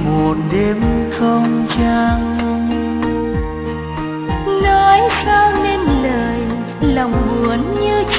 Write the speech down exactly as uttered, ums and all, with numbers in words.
một đêm không trăng. Nói sao nên lời lòng buồn như